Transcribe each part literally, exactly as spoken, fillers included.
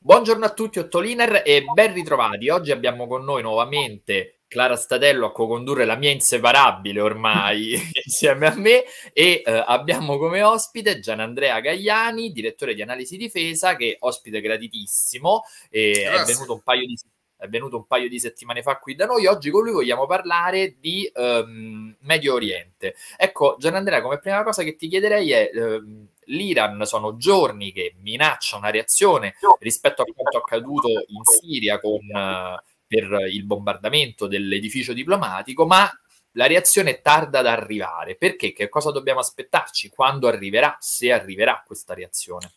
Buongiorno a tutti, Ottoliner e ben ritrovati. Oggi abbiamo con noi nuovamente Clara Statello a co-condurre la mia inseparabile ormai insieme a me e eh, abbiamo come ospite Gianandrea Gaiani, direttore di analisi difesa, che è ospite graditissimo e è Grazie. venuto un paio di è venuto un paio di settimane fa qui da noi. Oggi con lui vogliamo parlare di ehm, Medio Oriente. Ecco, Gianandrea, come prima cosa che ti chiederei è ehm, l'Iran sono giorni che minaccia una reazione rispetto a quanto accaduto in Siria con, uh, per il bombardamento dell'edificio diplomatico, ma la reazione tarda ad arrivare. Perché? Che cosa dobbiamo aspettarci? Quando arriverà? Se arriverà questa reazione?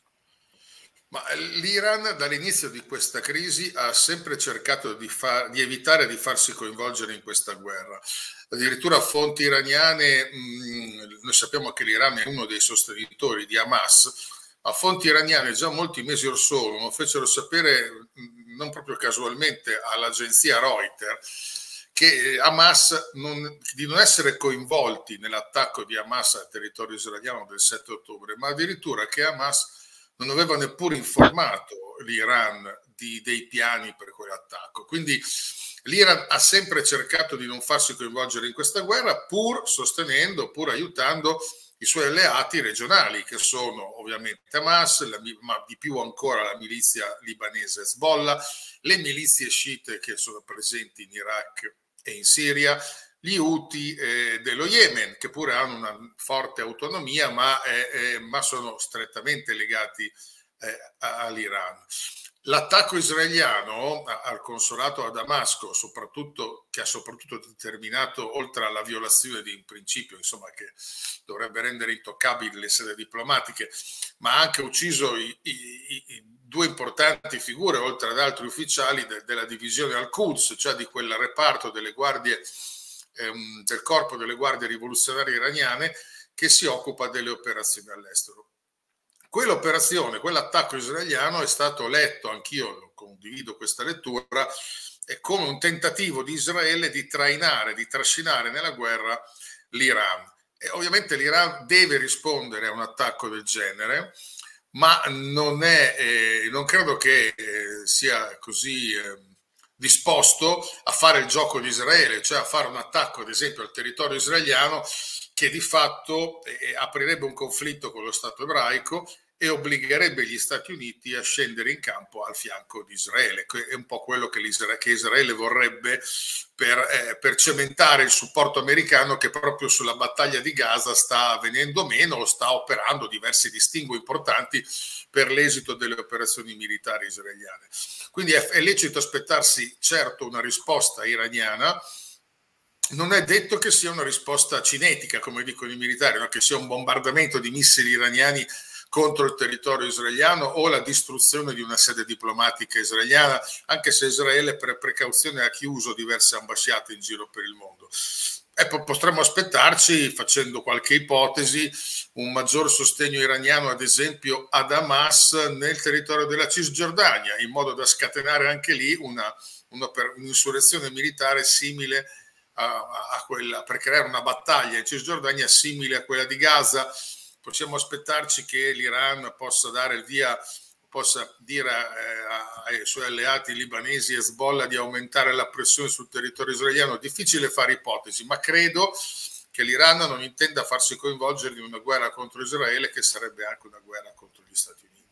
Ma l'Iran dall'inizio di questa crisi ha sempre cercato di, far, di evitare di farsi coinvolgere in questa guerra. Addirittura fonti iraniane, mh, noi sappiamo che l'Iran è uno dei sostenitori di Hamas, ma fonti iraniane già molti mesi or sono lo fecero sapere, mh, non proprio casualmente, all'agenzia Reuters, che Hamas non, di non essere coinvolti nell'attacco di Hamas al territorio israeliano del sette ottobre, ma addirittura che Hamas non aveva neppure informato l'Iran di, dei piani per quell'attacco. Quindi l'Iran ha sempre cercato di non farsi coinvolgere in questa guerra, pur sostenendo, pur aiutando i suoi alleati regionali, che sono ovviamente Hamas, la, ma di più ancora la milizia libanese Hezbollah, le milizie sciite che sono presenti in Iraq e in Siria, gli Houthi eh, dello Yemen, che pure hanno una forte autonomia, ma, eh, eh, ma sono strettamente legati eh, all'Iran. L'attacco israeliano al consolato a Damasco, soprattutto, che ha soprattutto determinato, oltre alla violazione di un principio, insomma, che dovrebbe rendere intoccabili le sedi diplomatiche, ma ha anche ucciso i, i, i due importanti figure, oltre ad altri ufficiali, de, della divisione Al-Quds, cioè di quel reparto delle guardie ehm, del corpo delle guardie rivoluzionarie iraniane che si occupa delle operazioni all'estero. Quell'operazione, quell'attacco israeliano è stato letto, anch'io condivido questa lettura, è come un tentativo di Israele di trainare, di trascinare nella guerra l'Iran. E ovviamente l'Iran deve rispondere a un attacco del genere, ma non, è, eh, non credo che eh, sia così eh, disposto a fare il gioco di Israele, cioè a fare un attacco ad esempio al territorio israeliano che di fatto eh, aprirebbe un conflitto con lo Stato ebraico e obbligherebbe gli Stati Uniti a scendere in campo al fianco di Israele. È un po' quello che, che Israele vorrebbe per, eh, per cementare il supporto americano che proprio sulla battaglia di Gaza sta venendo meno o sta operando diversi distinguo importanti per l'esito delle operazioni militari israeliane. Quindi è, è lecito aspettarsi certo una risposta iraniana. Non è detto che sia una risposta cinetica, come dicono i militari, no? Che sia un bombardamento di missili iraniani contro il territorio israeliano o la distruzione di una sede diplomatica israeliana, anche se Israele per precauzione ha chiuso diverse ambasciate in giro per il mondo. E potremmo aspettarci, facendo qualche ipotesi, un maggior sostegno iraniano, ad esempio, ad Hamas nel territorio della Cisgiordania, in modo da scatenare anche lì una, una, un'insurrezione militare simile a, a quella, per creare una battaglia in Cisgiordania simile a quella di Gaza. Possiamo aspettarci che l'Iran possa dare il via, possa dire eh, ai suoi alleati libanesi e Hezbollah di aumentare la pressione sul territorio israeliano. Difficile fare ipotesi, ma credo che l'Iran non intenda farsi coinvolgere in una guerra contro Israele, che sarebbe anche una guerra contro gli Stati Uniti.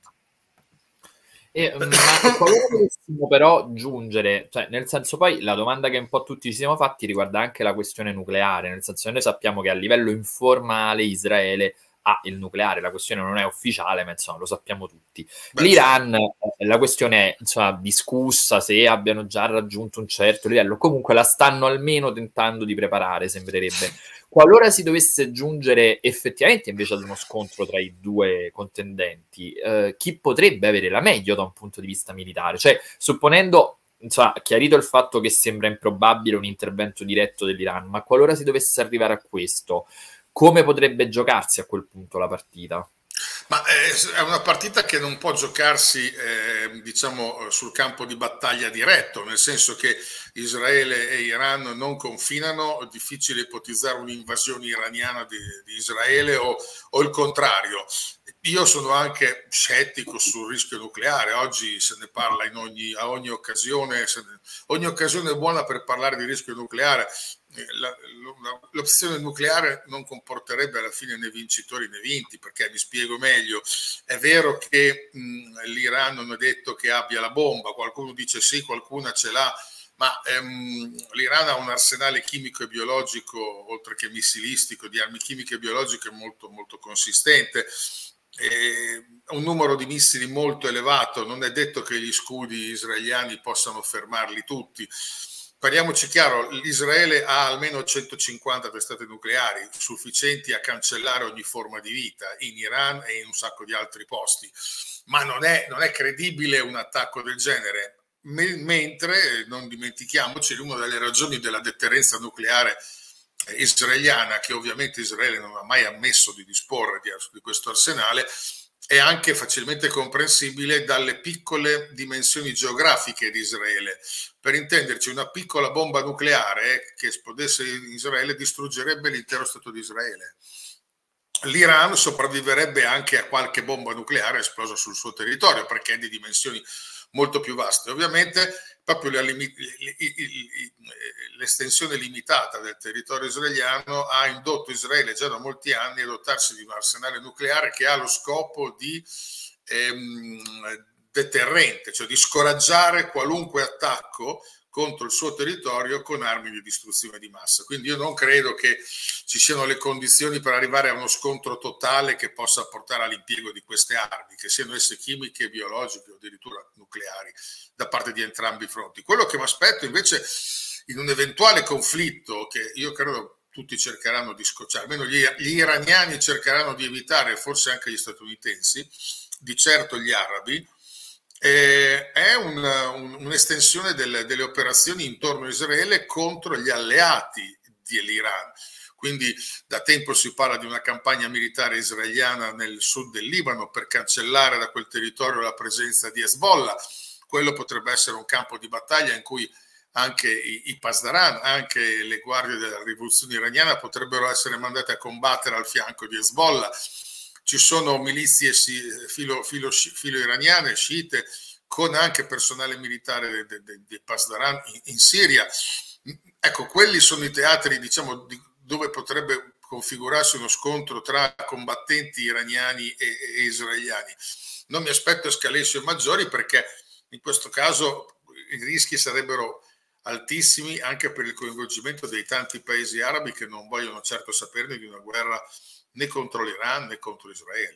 E, ma qualora dovessimo però giungere, cioè nel senso, poi la domanda che un po' tutti ci siamo fatti riguarda anche la questione nucleare, nel senso che noi sappiamo che a livello informale Israele ha il nucleare, la questione non è ufficiale, ma insomma lo sappiamo tutti. Beh, L'Iran, eh, la questione è insomma discussa se abbiano già raggiunto un certo livello, comunque la stanno almeno tentando di preparare, sembrerebbe. Qualora si dovesse giungere effettivamente invece ad uno scontro tra i due contendenti, eh, chi potrebbe avere la meglio da un punto di vista militare? Cioè, supponendo, insomma, chiarito il fatto che sembra improbabile un intervento diretto dell'Iran, ma qualora si dovesse arrivare a questo, come potrebbe giocarsi a quel punto la partita? Ma è una partita che non può giocarsi eh, diciamo sul campo di battaglia diretto, nel senso che Israele e Iran non confinano, è difficile ipotizzare un'invasione iraniana di, di Israele o, o il contrario. io sono anche scettico sul rischio nucleare. Oggi se ne parla in ogni, a ogni occasione, ne, ogni occasione è buona per parlare di rischio nucleare. La, la, l'opzione nucleare non comporterebbe alla fine né vincitori né vinti, perché mi spiego meglio. È vero che mh, l'Iran non è detto che abbia la bomba, qualcuno dice sì, qualcuna ce l'ha, ma ehm, l'Iran ha un arsenale chimico e biologico, oltre che missilistico, di armi chimiche e biologiche molto, molto consistente. Eh, un numero di missili molto elevato, non è detto che gli scudi israeliani possano fermarli tutti. Parliamoci chiaro, l'Israele ha almeno centocinquanta testate nucleari sufficienti a cancellare ogni forma di vita in Iran e in un sacco di altri posti, ma non è, non è credibile un attacco del genere. Mentre, non dimentichiamoci, una delle ragioni della deterrenza nucleare israeliana, che ovviamente Israele non ha mai ammesso di disporre di, di questo arsenale, è anche facilmente comprensibile dalle piccole dimensioni geografiche di Israele. Per intenderci, una piccola bomba nucleare che esplodesse in Israele distruggerebbe l'intero Stato di Israele. L'Iran sopravviverebbe anche a qualche bomba nucleare esplosa sul suo territorio, perché è di dimensioni molto più vaste. Ovviamente proprio la, l'estensione limitata del territorio israeliano ha indotto Israele già da molti anni a dotarsi di un arsenale nucleare che ha lo scopo di ehm, deterrente, cioè di scoraggiare qualunque attacco contro il suo territorio con armi di distruzione di massa. Quindi io non credo che ci siano le condizioni per arrivare a uno scontro totale che possa portare all'impiego di queste armi, che siano esse chimiche, biologiche o addirittura nucleari, da parte di entrambi i fronti. Quello che mi aspetto invece in un eventuale conflitto, che io credo tutti cercheranno di scocciare, almeno gli, gli iraniani cercheranno di evitare, forse anche gli statunitensi, di certo gli arabi, Eh, è un, un, un'estensione delle, delle operazioni intorno a Israele contro gli alleati dell'Iran. Quindi da tempo si parla di una campagna militare israeliana nel sud del Libano per cancellare da quel territorio la presenza di Hezbollah. Quello potrebbe essere un campo di battaglia in cui anche i, i Pasdaran, anche le guardie della rivoluzione iraniana potrebbero essere mandate a combattere al fianco di Hezbollah. Ci sono milizie filo, filo, filo iraniane, sciite, con anche personale militare di Pasdaran in, in Siria. Ecco, quelli sono i teatri, diciamo, di, dove potrebbe configurarsi uno scontro tra combattenti iraniani e, e israeliani. Non mi aspetto escalation maggiori, perché in questo caso i rischi sarebbero altissimi anche per il coinvolgimento dei tanti paesi arabi che non vogliono certo saperne di una guerra né contro l'Iran né contro Israele.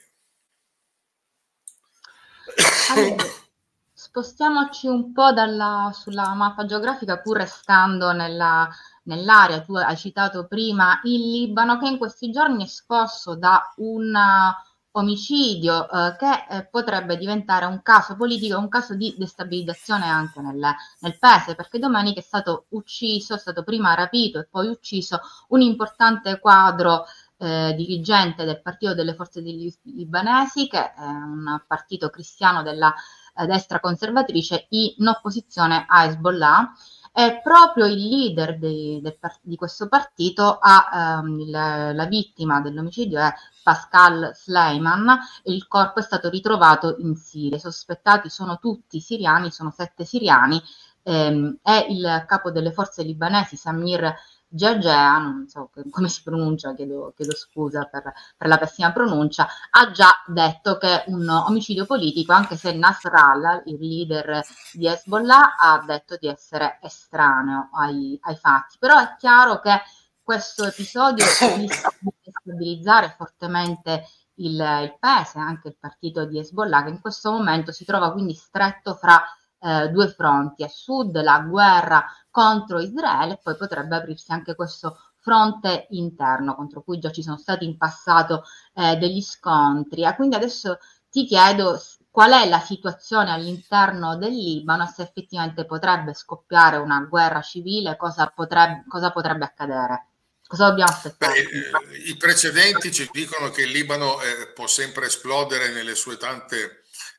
Allora, spostiamoci un po' dalla, sulla mappa geografica, pur restando nella, nell'area. Tu hai citato prima il Libano, che in questi giorni è scosso da un uh, omicidio uh, che eh, potrebbe diventare un caso politico, un caso di destabilizzazione anche nel, nel paese, perché domenica è stato ucciso, è stato prima rapito e poi ucciso un importante quadro Eh, dirigente del Partito delle Forze Libanesi, che è un partito cristiano della eh, destra conservatrice in opposizione a Hezbollah, e proprio il leader di, del, di questo partito, ha, ehm, il, la vittima dell'omicidio è Pascal Sleiman. Il corpo è stato ritrovato in Siria. I sospettati sono tutti siriani, sono sette siriani, ehm, e il capo delle forze libanesi, Samir Geagea, non so come si pronuncia, chiedo, chiedo scusa per, per la pessima pronuncia, ha già detto che è un omicidio politico, anche se Nasrallah, il leader di Hezbollah, ha detto di essere estraneo ai, ai fatti. Però è chiaro che questo episodio rischia di destabilizzare fortemente il, il paese, anche il partito di Hezbollah, che in questo momento si trova quindi stretto fra eh, due fronti. A sud la guerra contro Israele, e poi potrebbe aprirsi anche questo fronte interno contro cui già ci sono stati in passato eh, degli scontri. E quindi adesso ti chiedo qual è la situazione all'interno del Libano e se effettivamente potrebbe scoppiare una guerra civile, cosa potrebbe, cosa potrebbe accadere. Cosa dobbiamo aspettare? Beh, i precedenti ci dicono che il Libano eh, può sempre esplodere nelle sue tante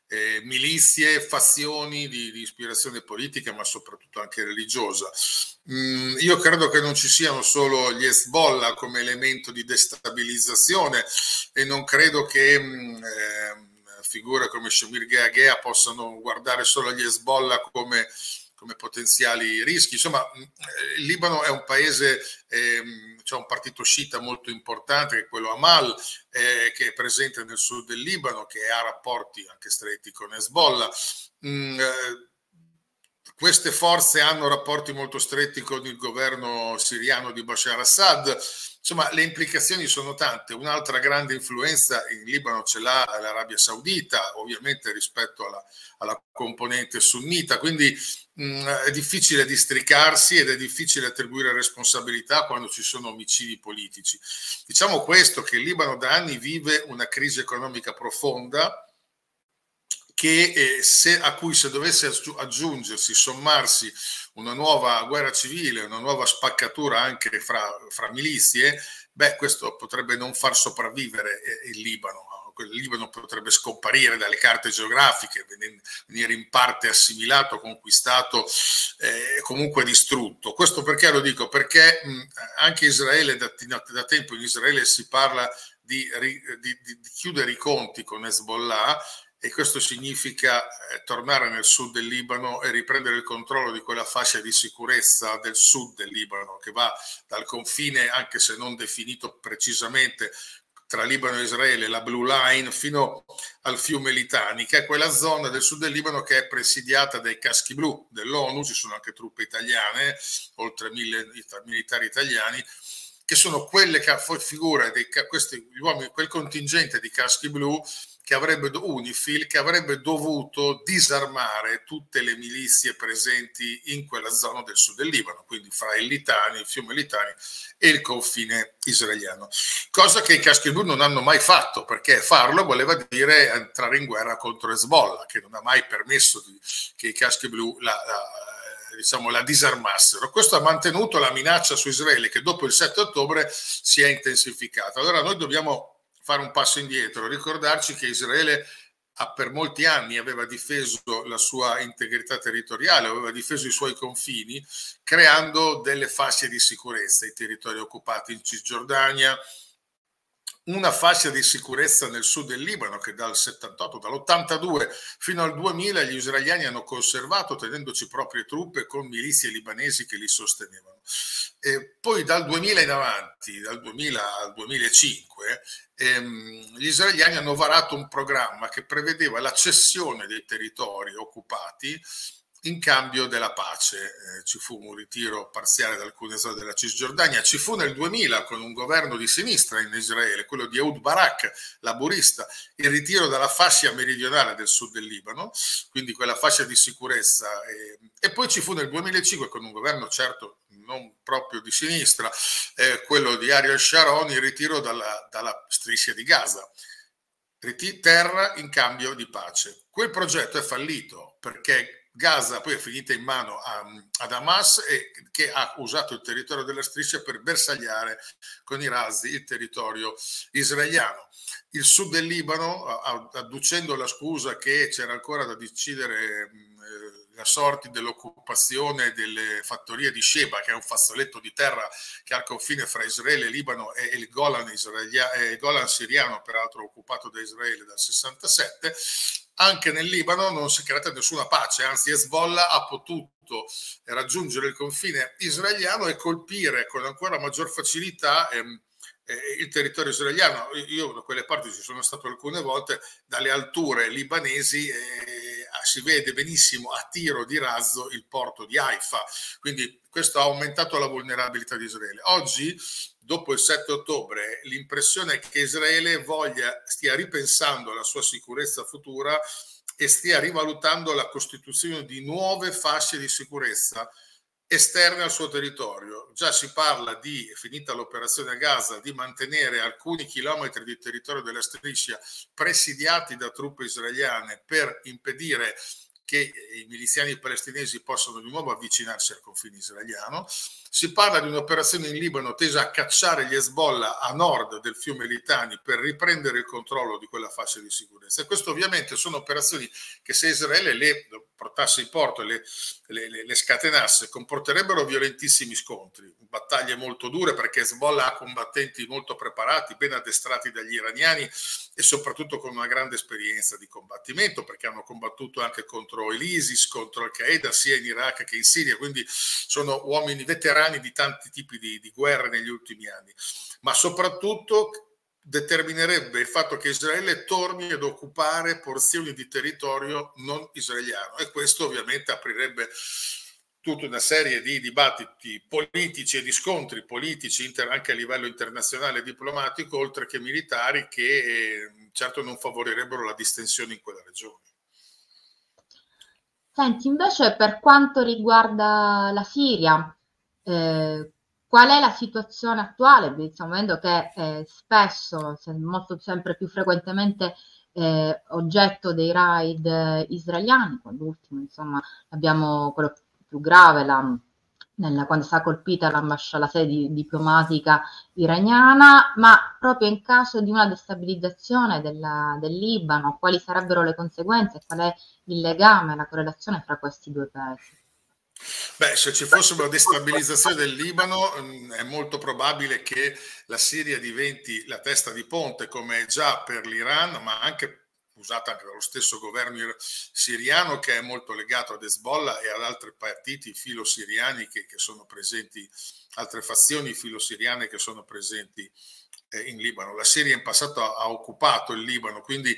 eh, milizie, fazioni di, di ispirazione politica, ma soprattutto anche religiosa. Mm, io credo che non ci siano solo gli Hezbollah come elemento di destabilizzazione e non credo che mm, eh, figure come Shamir Geagea possano guardare solo agli Hezbollah come, come potenziali rischi. Insomma, il Libano è un paese, ehm, c'è un partito sciita molto importante, che è quello Amal, eh, che è presente nel sud del Libano, che ha rapporti anche stretti con Hezbollah. Mm, eh, queste forze hanno rapporti molto stretti con il governo siriano di Bashar Assad. Insomma, le implicazioni sono tante. Un'altra grande influenza in Libano ce l'ha l'Arabia Saudita, ovviamente rispetto alla, alla componente sunnita, quindi mh, è difficile districarsi ed è difficile attribuire responsabilità quando ci sono omicidi politici. Diciamo questo, che il Libano da anni vive una crisi economica profonda, che eh, se, a cui se dovesse aggiungersi, sommarsi una nuova guerra civile, una nuova spaccatura anche fra, fra milizie, beh, questo potrebbe non far sopravvivere eh, il Libano. Il Libano potrebbe scomparire dalle carte geografiche, venire in parte assimilato, conquistato, eh, comunque distrutto. Questo perché lo dico? Perché mh, anche Israele, da, da tempo in Israele si parla di, di, di, di chiudere i conti con Hezbollah, e questo significa eh, tornare nel sud del Libano e riprendere il controllo di quella fascia di sicurezza del sud del Libano che va dal confine, anche se non definito precisamente, tra Libano e Israele, la Blue Line, fino al fiume Litani, che è quella zona del sud del Libano che è presidiata dai caschi blu dell'ONU. Ci sono anche truppe italiane, oltre mille militari italiani, che sono quelle che figura dei, questi uomini, quel contingente di caschi blu che avrebbe, UNIFIL, che avrebbe dovuto disarmare tutte le milizie presenti in quella zona del sud del Libano, quindi fra il Litani, il fiume Litani e il confine israeliano. Cosa che i caschi blu non hanno mai fatto, perché farlo voleva dire entrare in guerra contro Hezbollah, che non ha mai permesso di, che i caschi blu la, la, diciamo, la disarmassero. Questo ha mantenuto la minaccia su Israele, che dopo il sette ottobre si è intensificata. Allora noi dobbiamo fare un passo indietro, ricordarci che Israele ha per molti anni aveva difeso la sua integrità territoriale, aveva difeso i suoi confini, creando delle fasce di sicurezza, i territori occupati in Cisgiordania, una fascia di sicurezza nel sud del Libano che dal settantotto, dall'ottantadue fino al duemila gli israeliani hanno conservato, tenendoci proprie truppe con milizie libanesi che li sostenevano. E poi dal duemila in avanti, dal duemila al duemilacinque, ehm, gli israeliani hanno varato un programma che prevedeva la cessione dei territori occupati in cambio della pace. Eh, ci fu un ritiro parziale da alcune zone della Cisgiordania, ci fu nel duemila con un governo di sinistra in Israele, quello di Ehud Barak, laburista, il ritiro dalla fascia meridionale del sud del Libano, quindi quella fascia di sicurezza, eh, e poi ci fu nel duemilacinque con un governo certo non proprio di sinistra, eh, quello di Ariel Sharon, il ritiro dalla, dalla striscia di Gaza, terra in cambio di pace. Quel progetto è fallito perché Gaza poi è finita in mano a, ad Hamas, e che ha usato il territorio della striscia per bersagliare con i razzi il territorio israeliano. Il sud del Libano, adducendo la scusa che c'era ancora da decidere la sorte dell'occupazione delle fattorie di Sheba, che è un fazzoletto di terra che ha il confine fra Israele e Libano, e il Golan, israelia, e il Golan siriano, peraltro occupato da Israele dal sessantasette, anche nel Libano non si è creata nessuna pace, anzi Hezbollah ha potuto raggiungere il confine israeliano e colpire con ancora maggior facilità ehm, eh, il territorio israeliano. Io da quelle parti ci sono stato alcune volte, dalle alture libanesi eh, si vede benissimo a tiro di razzo il porto di Haifa, quindi questo ha aumentato la vulnerabilità di Israele. Oggi, dopo il sette ottobre, l'impressione è che Israele voglia, stia ripensando alla sua sicurezza futura e stia rivalutando la costituzione di nuove fasce di sicurezza esterne al suo territorio. Già si parla di, finita l'operazione a Gaza, di mantenere alcuni chilometri di territorio della striscia presidiati da truppe israeliane per impedire che i miliziani palestinesi possano di nuovo avvicinarsi al confine israeliano. Si parla di un'operazione in Libano tesa a cacciare gli Hezbollah a nord del fiume Litani per riprendere il controllo di quella fascia di sicurezza. E questo ovviamente sono operazioni che, se Israele le portasse in porto e le, le, le scatenasse, comporterebbero violentissimi scontri, battaglie molto dure, perché Hezbollah ha combattenti molto preparati, ben addestrati dagli iraniani e soprattutto con una grande esperienza di combattimento, perché hanno combattuto anche contro l'ISIS, contro Al-Qaeda, sia in Iraq che in Siria, quindi sono uomini veterani di tanti tipi di, di guerre negli ultimi anni. Ma soprattutto determinerebbe il fatto che Israele torni ad occupare porzioni di territorio non israeliano, e questo ovviamente aprirebbe tutta una serie di dibattiti politici e di scontri politici inter, anche a livello internazionale e diplomatico, oltre che militari, che eh, certo non favorirebbero la distensione in quella regione. Senti, invece, per quanto riguarda la Siria, eh, qual è la situazione attuale? Stiamo vedendo che eh, spesso, molto, sempre più frequentemente, eh, oggetto dei raid eh, israeliani. L'ultimo, insomma, abbiamo quello più grave, la, nella, quando è stata colpita l'ambasciata, la sede diplomatica iraniana, ma proprio in caso di una destabilizzazione della, del Libano, quali sarebbero le conseguenze? Qual è il legame, la correlazione fra questi due paesi? Beh, se ci fosse una destabilizzazione del Libano, è molto probabile che la Siria diventi la testa di ponte, come è già per l'Iran, ma anche usata anche dallo stesso governo siriano, che è molto legato ad Hezbollah e ad altri partiti filo-siriani che, che sono presenti, altre fazioni filo-siriane che sono presenti eh, in Libano. La Siria in passato ha, ha occupato il Libano, quindi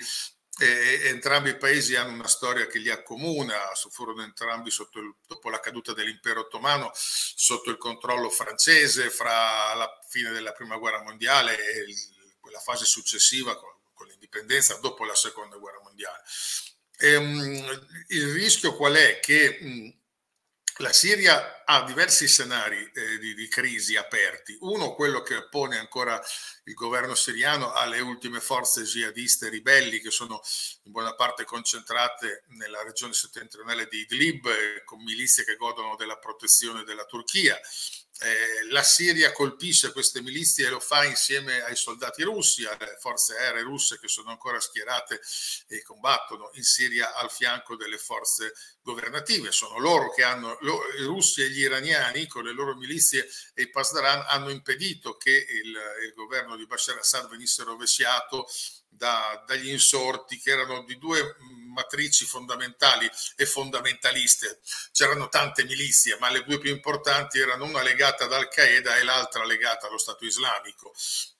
E entrambi i paesi hanno una storia che li accomuna, furono entrambi sotto il, dopo la caduta dell'impero ottomano sotto il controllo francese fra la fine della prima guerra mondiale e il, quella fase successiva con, con l'indipendenza dopo la seconda guerra mondiale. E, um, il rischio qual è? Che um, la Siria ha diversi scenari eh, di, di crisi aperti. Uno, quello che oppone ancora il governo siriano alle ultime forze jihadiste ribelli, che sono in buona parte concentrate nella regione settentrionale di Idlib, eh, con milizie che godono della protezione della Turchia. Eh, la Siria colpisce queste milizie e lo fa insieme ai soldati russi, alle forze aeree russe che sono ancora schierate e combattono in Siria al fianco delle forze governative. Sono loro che hanno, lo, i russi e gli iraniani con le loro milizie e i Pasdaran hanno impedito che il, il governo di Bashar Assad venisse rovesciato Da, dagli insorti, che erano di due matrici fondamentali e fondamentaliste. C'erano tante milizie, ma le due più importanti erano una legata ad Al-Qaeda e l'altra legata allo Stato Islamico.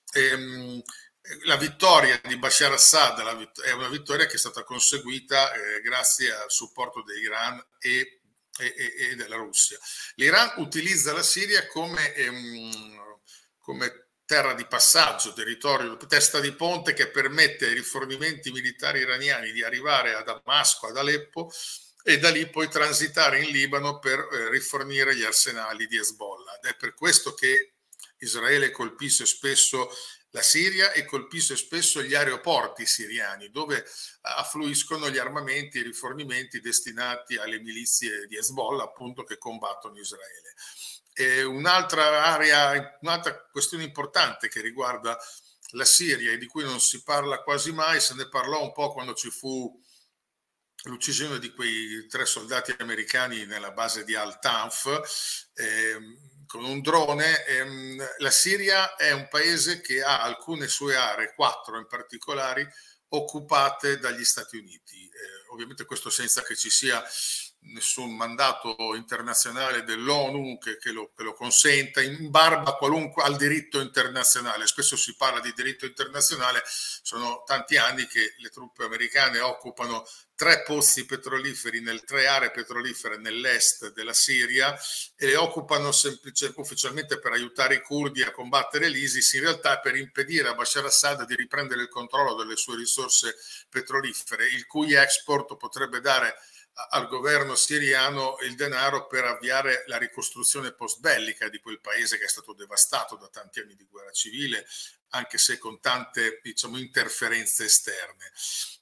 E, la vittoria di Bashar Assad è una vittoria che è stata conseguita eh, grazie al supporto dell'Iran e, e, e della Russia. L'Iran utilizza la Siria come, ehm, come terra di passaggio, territorio, testa di ponte che permette ai rifornimenti militari iraniani di arrivare a Damasco, ad Aleppo, e da lì poi transitare in Libano per eh, rifornire gli arsenali di Hezbollah. Ed è per questo che Israele colpisce spesso la Siria e colpisce spesso gli aeroporti siriani, dove affluiscono gli armamenti e i rifornimenti destinati alle milizie di Hezbollah, appunto, che combattono Israele. E un'altra area, un'altra questione importante che riguarda la Siria e di cui non si parla quasi mai, se ne parlò un po' quando ci fu l'uccisione di quei tre soldati americani nella base di Al-Tanf eh, con un drone. Eh, la Siria è un paese che ha alcune sue aree, quattro in particolare, occupate dagli Stati Uniti. Eh, ovviamente questo senza che ci sia nessun mandato internazionale dell'ONU che, che, lo, che lo consenta, in barba qualunque al diritto internazionale. Spesso si parla di diritto internazionale, sono tanti anni che le truppe americane occupano tre pozzi petroliferi, nel, tre aree petrolifere nell'est della Siria, e le occupano semplice, ufficialmente per aiutare i curdi a combattere l'ISIS, in realtà per impedire a Bashar Assad di riprendere il controllo delle sue risorse petrolifere, il cui export potrebbe dare al governo siriano il denaro per avviare la ricostruzione post-bellica di quel paese che è stato devastato da tanti anni di guerra civile, anche se con tante, diciamo, interferenze esterne.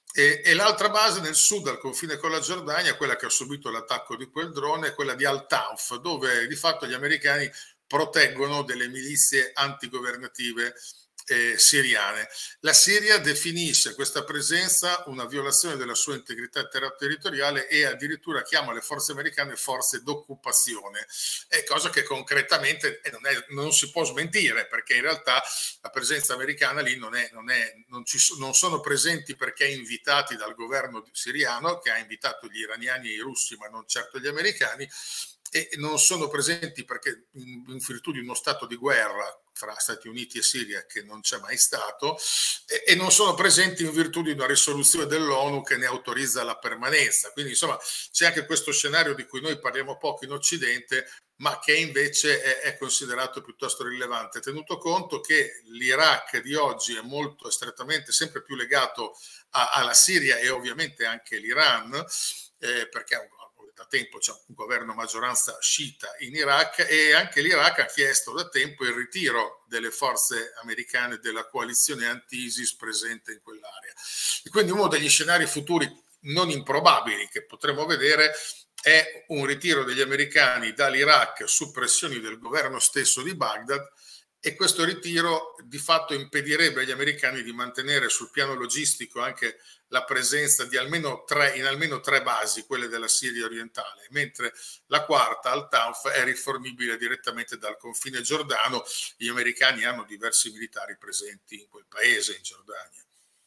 E, e l'altra base nel sud, al confine con la Giordania, quella che ha subito l'attacco di quel drone, è quella di Al-Tanf, dove di fatto gli americani proteggono delle milizie antigovernative eh, siriane. La Siria definisce questa presenza una violazione della sua integrità ter- territoriale e addirittura chiama le forze americane forze d'occupazione, è cosa che concretamente non, è, non si può smentire, perché in realtà la presenza americana lì non, è, non, è, non, ci, non sono presenti perché invitati dal governo siriano, che ha invitato gli iraniani e i russi ma non certo gli americani, e non sono presenti perché in, in virtù di uno stato di guerra fra Stati Uniti e Siria che non c'è mai stato, e, e non sono presenti in virtù di una risoluzione dell'ONU che ne autorizza la permanenza. Quindi insomma c'è anche questo scenario di cui noi parliamo poco in Occidente, ma che invece è, è considerato piuttosto rilevante, tenuto conto che l'Iraq di oggi è molto strettamente sempre più legato a, alla Siria e ovviamente anche l'Iran, eh, perché è un da tempo c'è un governo a maggioranza sciita in Iraq, e anche l'Iraq ha chiesto da tempo il ritiro delle forze americane della coalizione anti-ISIS presente in quell'area. E quindi uno degli scenari futuri non improbabili che potremo vedere è un ritiro degli americani dall'Iraq su pressioni del governo stesso di Baghdad, e questo ritiro di fatto impedirebbe agli americani di mantenere sul piano logistico anche la presenza di almeno tre, in almeno tre basi, quelle della Siria orientale, mentre la quarta, Al-Tanf, è rifornibile direttamente dal confine giordano. Gli americani hanno diversi militari presenti in quel paese, in Giordania.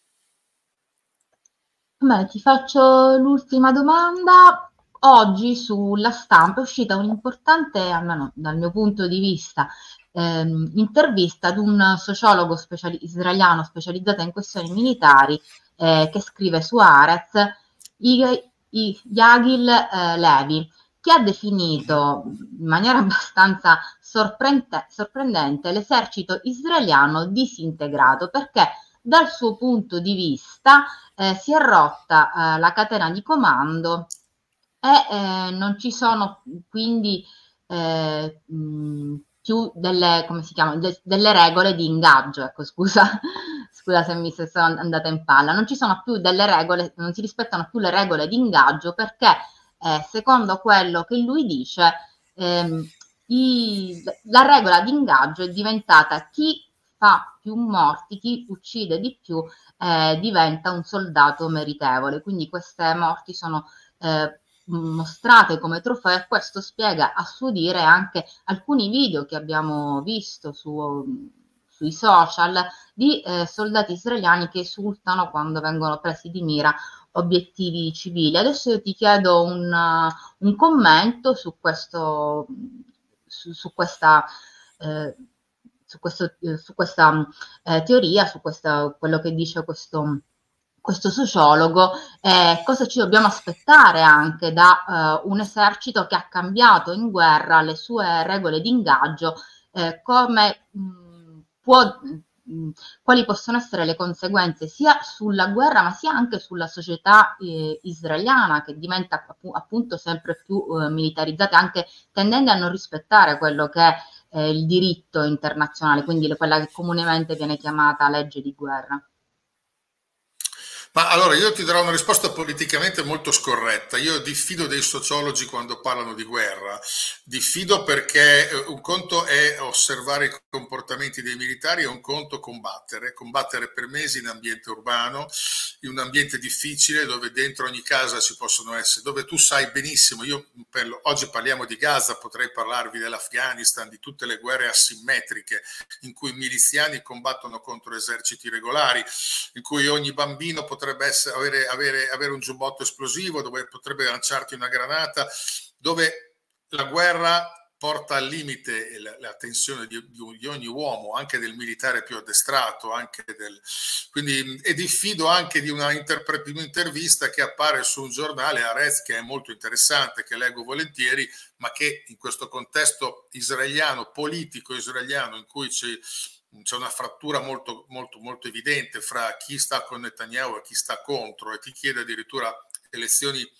Beh, ti faccio l'ultima domanda. Oggi sulla stampa è uscita un'importante, almeno dal mio punto di vista, ehm, intervista ad un sociologo speciali- israeliano specializzato in questioni militari, eh, che scrive su Haaretz, I- I- Yagil eh, Levi, che ha definito in maniera abbastanza sorprende- sorprendente l'esercito israeliano disintegrato, perché dal suo punto di vista eh, si è rotta eh, la catena di comando e eh, non ci sono quindi eh, mh, più delle, come si chiama, de- delle regole di ingaggio, ecco, scusa, scusa se mi se sono andata in palla, non ci sono più delle regole, non si rispettano più le regole di ingaggio, perché eh, secondo quello che lui dice, ehm, i- la regola di ingaggio è diventata: chi fa più morti, chi uccide di più eh, diventa un soldato meritevole, quindi queste morti sono eh, mostrate come trofeo, e questo spiega a suo dire anche alcuni video che abbiamo visto su, sui social di eh, soldati israeliani che esultano quando vengono presi di mira obiettivi civili. Adesso io ti chiedo un, uh, un commento su questo, su, su questa eh, su, questo, eh, su questa eh, teoria, su questa, quello che dice questo questo sociologo, eh, cosa ci dobbiamo aspettare anche da eh, un esercito che ha cambiato in guerra le sue regole di ingaggio, eh, come mh, può, mh, quali possono essere le conseguenze sia sulla guerra ma sia anche sulla società eh, israeliana, che diventa appu- appunto sempre più eh, militarizzata, anche tendendo a non rispettare quello che è eh, il diritto internazionale, quindi quella che comunemente viene chiamata legge di guerra. Ma allora io ti darò una risposta politicamente molto scorretta. Io diffido dei sociologi quando parlano di guerra. Diffido perché eh, un conto è osservare i comportamenti dei militari e un conto combattere. Combattere per mesi in ambiente urbano, in un ambiente difficile dove dentro ogni casa ci possono essere, dove tu sai benissimo, io per, oggi parliamo di Gaza, potrei parlarvi dell'Afghanistan, di tutte le guerre asimmetriche in cui i miliziani combattono contro eserciti regolari, in cui ogni bambino potrebbe essere, avere, avere, avere un giubbotto esplosivo, dove potrebbe lanciarti una granata, dove la guerra porta al limite la, la tensione di, di ogni uomo, anche del militare più addestrato, anche del, quindi, e diffido anche di una, interpre, di un'intervista che appare su un giornale, Haaretz, che è molto interessante, che leggo volentieri, ma che in questo contesto israeliano, politico israeliano, in cui c'è c'è una frattura molto, molto, molto evidente fra chi sta con Netanyahu e chi sta contro, e chi chiede addirittura elezioni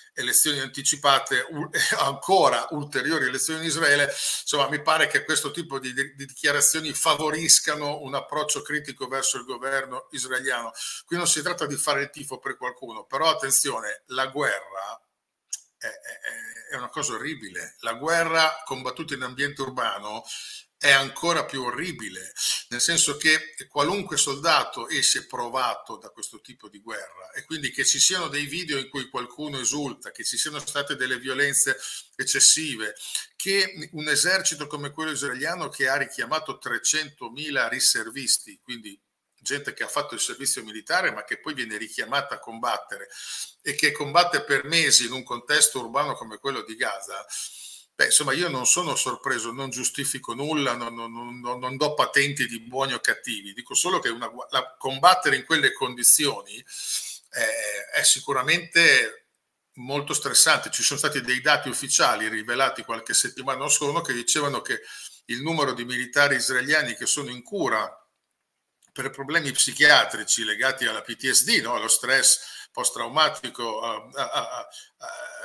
elezioni anticipate, ancora ulteriori elezioni in Israele, insomma mi pare che questo tipo di, di dichiarazioni favoriscano un approccio critico verso il governo israeliano. Qui non si tratta di fare il tifo per qualcuno, però attenzione, la guerra è, è, è una cosa orribile. La guerra combattuta in ambiente urbano è ancora più orribile, nel senso che qualunque soldato esce provato da questo tipo di guerra, e quindi che ci siano dei video in cui qualcuno esulta, che ci siano state delle violenze eccessive, che un esercito come quello israeliano, che ha richiamato trecentomila riservisti, quindi gente che ha fatto il servizio militare ma che poi viene richiamata a combattere e che combatte per mesi in un contesto urbano come quello di Gaza. Beh, insomma, io non sono sorpreso, non giustifico nulla, non, non, non, non do patenti di buoni o cattivi, dico solo che una, la, combattere in quelle condizioni eh, è sicuramente molto stressante. Ci sono stati dei dati ufficiali rivelati qualche settimana or che dicevano che il numero di militari israeliani che sono in cura per problemi psichiatrici legati alla P T S D, no? Allo stress post-traumatico, a, a, a, a,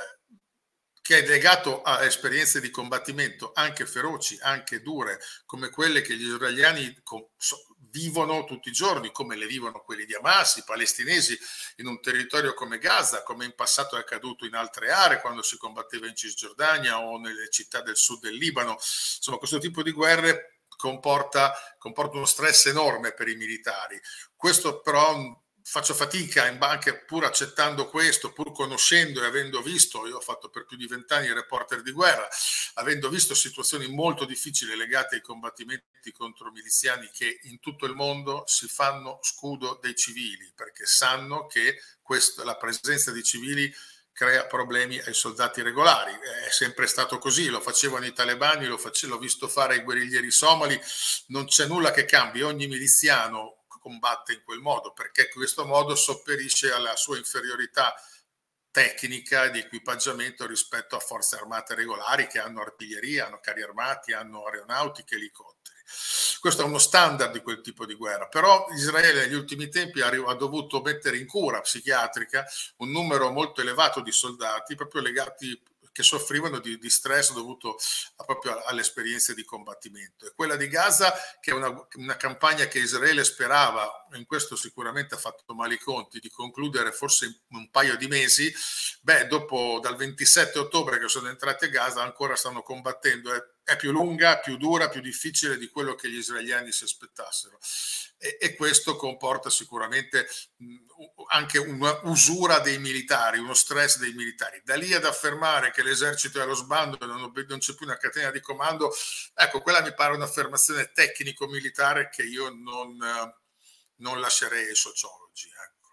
che è legato a esperienze di combattimento anche feroci, anche dure, come quelle che gli israeliani vivono tutti i giorni, come le vivono quelli di Hamas, i palestinesi in un territorio come Gaza, come in passato è accaduto in altre aree quando si combatteva in Cisgiordania o nelle città del sud del Libano. Insomma, questo tipo di guerre comporta, comporta uno stress enorme per i militari. Questo però faccio fatica, anche pur accettando questo, pur conoscendo e avendo visto, io ho fatto per più di vent'anni il reporter di guerra, avendo visto situazioni molto difficili legate ai combattimenti contro miliziani che in tutto il mondo si fanno scudo dei civili, perché sanno che questo, la presenza di civili crea problemi ai soldati regolari. È sempre stato così, lo facevano i talebani, lo face, l'ho visto fare ai guerriglieri somali, non c'è nulla che cambi, ogni miliziano combatte in quel modo, perché in questo modo sopperisce alla sua inferiorità tecnica di equipaggiamento rispetto a forze armate regolari che hanno artiglieria, hanno carri armati, hanno aeronautiche, elicotteri. Questo è uno standard di quel tipo di guerra, però Israele negli ultimi tempi ha, ha dovuto mettere in cura psichiatrica un numero molto elevato di soldati proprio legati che soffrivano di, di stress dovuto a, proprio alle esperienze di combattimento. E quella di Gaza, che è una, una campagna che Israele sperava, in questo sicuramente ha fatto male i conti, di concludere forse in un paio di mesi, beh, dopo dal ventisette ottobre che sono entrati a Gaza ancora stanno combattendo, è, è più lunga, più dura, più difficile di quello che gli israeliani si aspettassero. E, e questo comporta sicuramente mh, anche una usura dei militari, uno stress dei militari. Da lì ad affermare che l'esercito è allo sbando e non, non c'è più una catena di comando, ecco, quella mi pare un'affermazione tecnico-militare che io non, non lascerei ai sociologi. Ecco.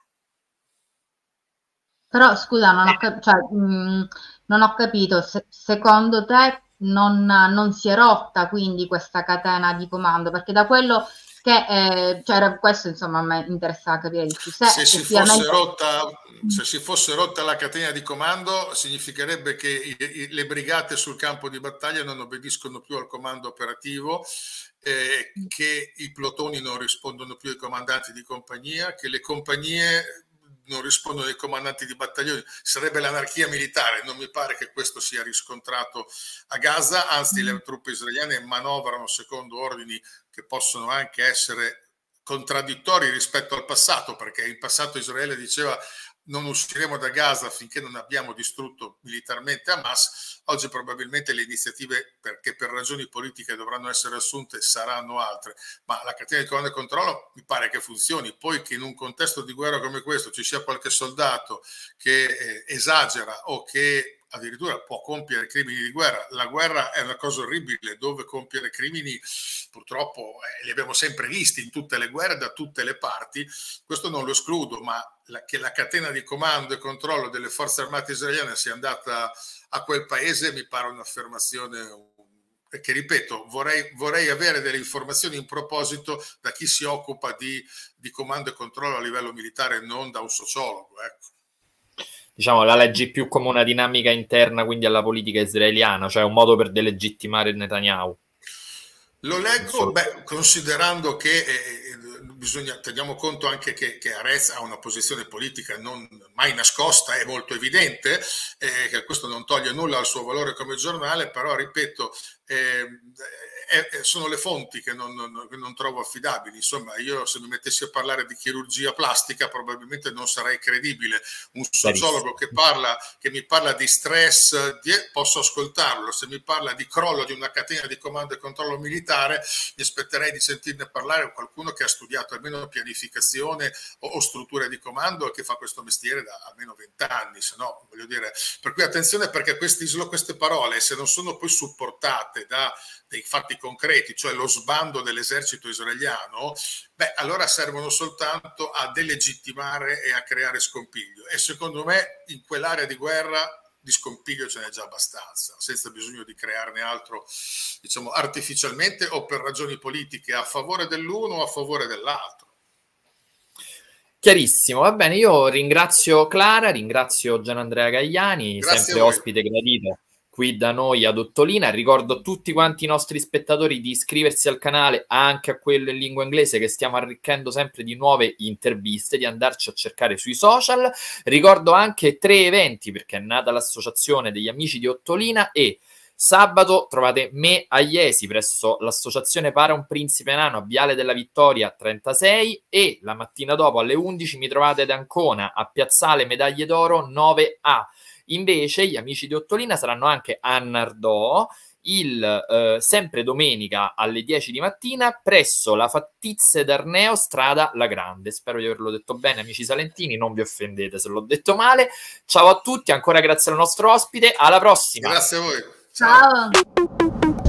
Però scusa, non ho, cap- cioè, mh, non ho capito, se, secondo te non, non si è rotta quindi questa catena di comando? Perché da quello che eh, cioè, questo insomma a me interessava capire di più. Se, se, si fosse rotta, se si fosse rotta la catena di comando, significherebbe che i, i, le brigate sul campo di battaglia non obbediscono più al comando operativo, eh, che i plotoni non rispondono più ai comandanti di compagnia, che le compagnie non rispondono ai comandanti di battaglioni. Sarebbe l'anarchia militare. Non mi pare che questo sia riscontrato a Gaza, anzi le truppe israeliane manovrano secondo ordini che possono anche essere contraddittori rispetto al passato, perché in passato Israele diceva non usciremo da Gaza finché non abbiamo distrutto militarmente Hamas. Oggi probabilmente le iniziative, perché per ragioni politiche dovranno essere assunte, saranno altre, ma la catena di comando e controllo mi pare che funzioni. Poi che in un contesto di guerra come questo ci sia qualche soldato che eh, esagera o che addirittura può compiere crimini di guerra. La guerra è una cosa orribile, dove compiere crimini purtroppo eh, li abbiamo sempre visti in tutte le guerre, da tutte le parti. Questo non lo escludo, ma la, che la catena di comando e controllo delle forze armate israeliane sia andata a quel paese mi pare un'affermazione che, ripeto, vorrei, vorrei avere delle informazioni in proposito da chi si occupa di, di comando e controllo a livello militare, non da un sociologo, ecco. Diciamo, la leggi più come una dinamica interna quindi alla politica israeliana, cioè un modo per delegittimare Netanyahu. Lo leggo, beh, considerando che eh, bisogna, teniamo conto anche che, che Arez ha una posizione politica non mai nascosta, è molto evidente, eh, che questo non toglie nulla al suo valore come giornale, però ripeto, eh, eh, sono le fonti che non, non, che non trovo affidabili. Insomma, io se mi mettessi a parlare di chirurgia plastica probabilmente non sarei credibile. Un sociologo che parla, che mi parla di stress, di, posso ascoltarlo. Se mi parla di crollo di una catena di comando e controllo militare, mi aspetterei di sentirne parlare qualcuno che ha studiato almeno pianificazione o, o strutture di comando e che fa questo mestiere da almeno vent'anni, se no, voglio dire, per cui attenzione, perché questi, queste parole, se non sono poi supportate da dei fatti concreti, cioè lo sbando dell'esercito israeliano, beh, allora servono soltanto a delegittimare e a creare scompiglio. E secondo me in quell'area di guerra di scompiglio ce n'è già abbastanza, senza bisogno di crearne altro, diciamo, artificialmente o per ragioni politiche a favore dell'uno o a favore dell'altro. Chiarissimo, va bene, io ringrazio Clara, ringrazio Gianandrea Gagliani, Grazie sempre ospite gradito qui da noi ad Ottolina. Ricordo a tutti quanti i nostri spettatori di iscriversi al canale, anche a quello in lingua inglese, che stiamo arricchendo sempre di nuove interviste, di andarci a cercare sui social. Ricordo anche tre eventi, perché è nata l'associazione degli amici di Ottolina, e sabato trovate me a Iesi presso l'associazione Para un Principe Nano a Viale della Vittoria trentasei, e la mattina dopo alle undici mi trovate ad Ancona a Piazzale Medaglie d'Oro nove A. Invece gli amici di Ottolina saranno anche a Nardò il eh, sempre domenica alle dieci di mattina presso la Fattizze d'Arneo, strada La Grande. Spero di averlo detto bene, amici salentini, non vi offendete se l'ho detto male. Ciao a tutti, ancora grazie al nostro ospite, alla prossima. Grazie a voi. Ciao. Ciao.